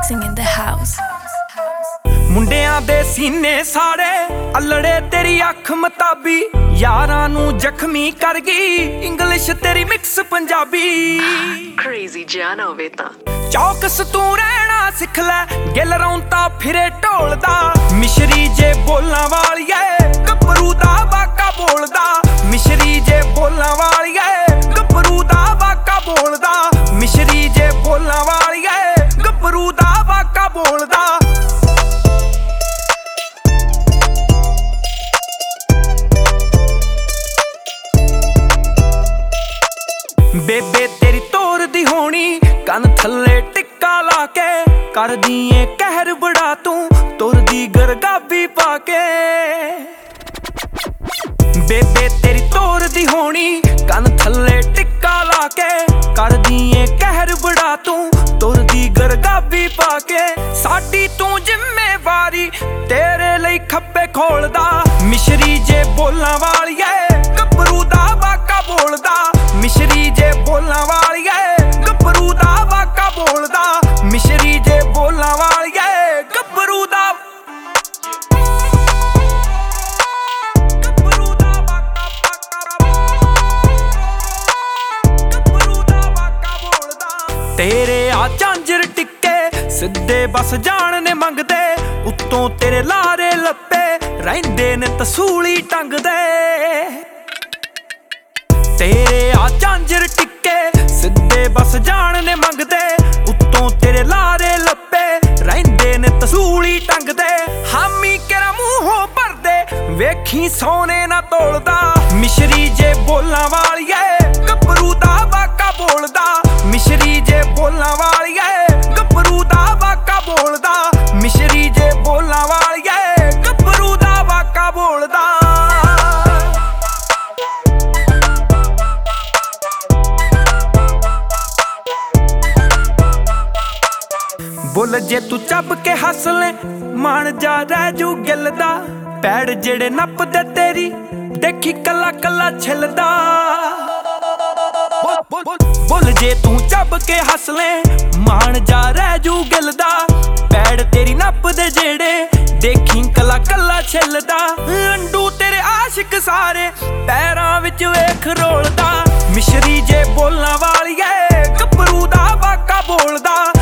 mixing in the house. ਮੁੰਡਿਆਂ ਦੇ ਸੀਨੇ ਸਾੜੇ ਅਲੜੇ ਤੇਰੀ ਅੱਖ ਮਤਾਬੀ ਯਾਰਾਂ ਨੂੰ ਜ਼ਖਮੀ ਕਰ ਗਈ ਇੰਗਲਿਸ਼ ਤੇਰੀ ਮਿਕਸ ਪੰਜਾਬੀ crazy ਜਾਨ ਹੋਵੇ ਤਾਂ ਚੌਕਸ ਤੂੰ ਰਹਿਣਾ ਸਿੱਖ ਲੈ ਗਿੱਲ ਰੌਂਤਾ ਫਿਰੇ ਢੋਲਦਾ ਮਿਸ਼ਰੀ ਜੇ ਬੋਲਾਂ ਵਾਲੀਏ ਗੱਭਰੂ ਦਾ ਵਾਕਾ ਬੋਲਦਾ ਮਿਸ਼ਰੀ ਜੇ ਬੋਲਾਂ ਵਾਲੀਏ ਗੱਭਰੂ ਦਾ ਵਾਕਾ ਬੋਲਦਾ ਮਿਸ਼ਰੀ ਜੇ ਬੋਲਾਂ ਵਾਲੀਏ ਗੱਭਰੂ ਦਾ ਵਾਕਾ ਬੋਲਦਾ ਬੇਬੇ ਤੇਰੀ ਤੋਰਦੀ ਹੋਣੀ ਕੰਨ ਥੱਲੇ ਟਿੱਕਾ ਲਾ ਕੇ ਕਰਦੀ ਏ ਕਹਿਰ ਬੜਾ ਤੂੰ ਤੁਰਦੀ ਗਰਗਾਬੀ ਪਾ ਕੇ ਬੇਬੇ ਤੇਰੀ ਤੋਰਦੀ ਹੋਣੀ ਕੰਨ ਥੱਲੇ ਟਿੱਕਾ ਲਾ ਕੇ ਕਰਦੀ ਏ ਕਹਿਰ ਬੜਾ ਤੂੰ ਤੁਰਦੀ ਗਰਗਾਬੀ ਪਾ ਕੇ ਸਾਡੀ ਤੂੰ ਜ਼ਿੰਮੇਵਾਰੀ ਤੇਰੇ ਲਈ ਖੱਪੇ ਖੋਲਦਾ ਮਿਸ਼ਰੀ ਜੇ ਬੋਲਾਂ ਵਾਲੀਏ ਗੱਭਰੂ ਦਾ ਵਾਕਾ ਬੋਲਦਾ ਮਿਸ਼ਰੀ ਜੇ ਬੋਲਾਂ ਵਾਲੀਏ ਗੱਭਰੂ ਦਾ ਵਾਕਾ ਬੋਲਦਾ ਮਿਸ਼ਰੀ ਜੇ ਬੋਲਾਂ ਵਾਲੀਏ ਗੱਭਰੂ ਦਾ ਤੇਰੇ ਆ ਝਾਂਜਰ ਟਿੱਕੇ ਸਿੱਧੇ ਬਸ ਜਾਣ ਨੇ ਮੰਗਦੇ ਉੱਤੋਂ ਤੇਰੇ ਲਾਰੇ ਲੱਪੇ ਰਹਿੰਦੇ ਨੇ ਤਸੂਲੀ ਟੰਗਦੇ ਤੇਰੇ ਆ ਝਾਂਜਰ ਟਿੱਕੇ ਸਿੱਧੇ ਬਸ ਜਾਣ ਨੇ ਮੰਗਦੇ ਉੱਤੋਂ ਤੇਰੇ ਲਾਰੇ ਲੱਪੇ ਰਹਿੰਦੇ ਨੇ ਤਸੂਲੀ ਟੰਗਦੇ ਹਾਮੀ ਕਿਹੜਾ ਮੂੰਹੋਂ ਭਰਦੇ ਵੇਖੀ ਸੋਨੇ ਨਾ ਤੋਲਦਾ ਮਿਸ਼ਰੀ ਜੇ ਬੋਲਾਂ ਵਾਲੀਏ ਗੱਭਰੂ ਦਾ ਵਾਕਾ ਬੋਲਦਾ ਮਿਸ਼ਰੀ ਜੇ ਬੋਲਾਂ ਵਾਲੀਏ ਗੱਭਰੂ ਦਾ ਵਾਕਾ ਬੋਲਦਾ ਮਿਸ਼ਰੀ ਜੇ ਬੋਲਾਂ ਵਾਲੀਏ ਗੱਭਰੂ ਦਾ ਵਾਕਾ ਬੋਲਦਾ ਬੁੱਲ ਜੇ ਤੂੰ ਚੱਬ ਕੇ ਹੱਸ ਲੈ ਮਾਣ ਜਾ ਰਹਿ ਜੂ ਗਿੱਲ ਦਾ ਪੈੜ ਜਿਹੜੇ ਨੱਪਦੇ ਤੇਰੀ ਦੇਖੀ ਕੱਲਾ ਕੱਲਾ ਛਿਲਦਾ ਬੁੱਲ ਜੇ ਤੂੰ ਚੱਬ ਕੇ ਹੱਸ ਲੈ ਮਾਣ ਜਾ ਰਹਿ ਜੂ ਗਿੱਲ ਦਾ ਪੈੜ ਤੇਰੀ ਨੱਪਦੇ ਜਿਹੜੇ ਦੇਖੀ ਕੱਲਾ ਕੱਲਾ ਛਿਲਦਾ ਅੰਡੂ ਤੇਰੇ ਆਸ਼ਿਕ ਸਾਰੇ ਪੈਰਾਂ ਵਿੱਚ ਵੇਖ ਰੋਲਦਾ ਮਿਸ਼ਰੀ ਜੇ ਬੋਲਾਂ ਵਾਲੀਏ ਗੱਭਰੂ ਦਾ ਵਾਕਾ ਬੋਲਦਾ